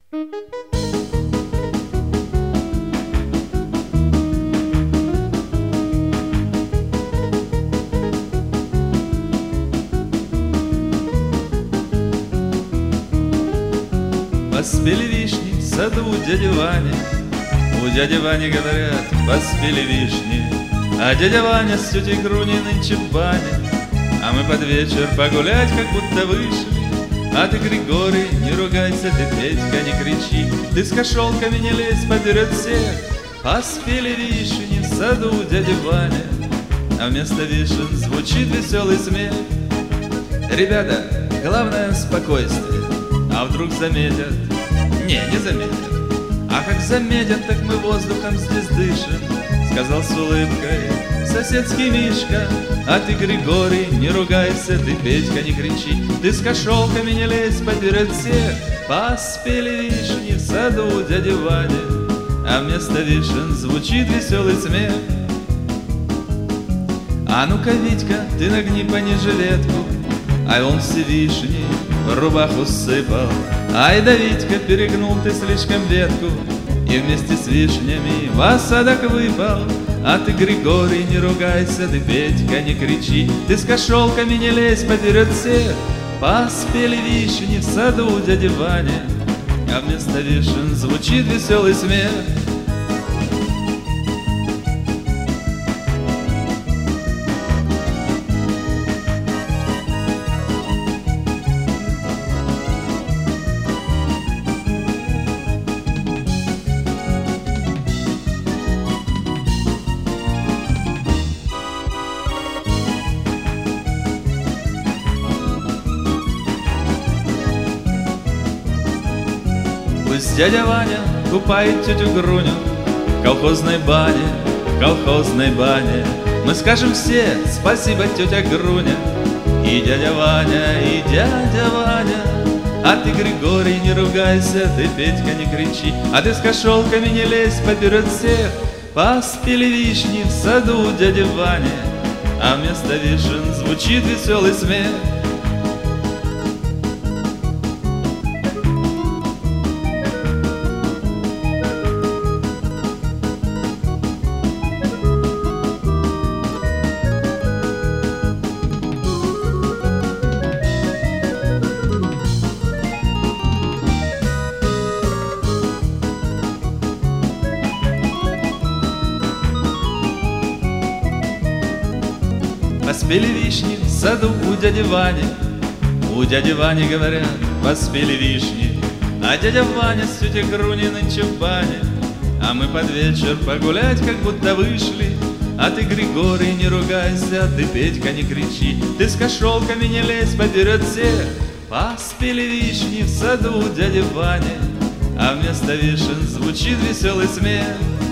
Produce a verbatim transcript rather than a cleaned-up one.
Поспели вишни в саду у дяди Вани. У дяди Вани, говорят, поспели вишни. А дядя Ваня с тетей Груней нынче в бане. А мы под вечер погулять как будто вышли. А ты, Григорий, не ругайся, ты, Петька, не кричи. Ты с кошелками не лезь поперед всех. Поспели вишни в саду у дяди Вани. А вместо вишен звучит веселый смех. Ребята, главное спокойствие. А вдруг заметят? Не, не заметят. А как заметят, так мы воздухом здесь дышим, сказал с улыбкой соседский Мишка. А ты, Григорий, не ругайся, ты, Петька, не кричи. Ты с кошелками не лезь поперед всех. Поспели вишни в саду у дяди Вани. А вместо вишен звучит веселый смех. А ну-ка, Витька, ты нагни пониже ветку. А он все вишни в рубаху сыпал. Ай да, Витька, перегнул ты слишком ветку, и вместе с вишнями в осадок выпал. А ты, Григорий, не ругайся, ты, Петька, не кричи. Ты с кошелками не лезь поперед всех. Поспели вишни в саду у дяди Вани. А вместо вишен звучит веселый смех. Пусть дядя Ваня купает тетю Груню в колхозной бане, в колхозной бане. Мы скажем все спасибо, тетя Груня, и дядя Ваня, и дядя Ваня. А ты, Григорий, не ругайся, ты, Петька, не кричи. А ты с кошелками не лезь поперед всех. Поспели вишни в саду у дяди Вани. А вместо вишен звучит веселый смех. Поспели вишни в саду у дяди Вани. У дяди Вани, говорят, поспели вишни. А дядя Ваня с тетей Груней нынче в бане. А мы под вечер погулять как будто вышли. А ты, Григорий, не ругайся, ты, Петька, не кричи. Ты с кошелками не лезь поперед всех. Поспели вишни в саду у дяди Вани. А вместо вишен звучит веселый смех.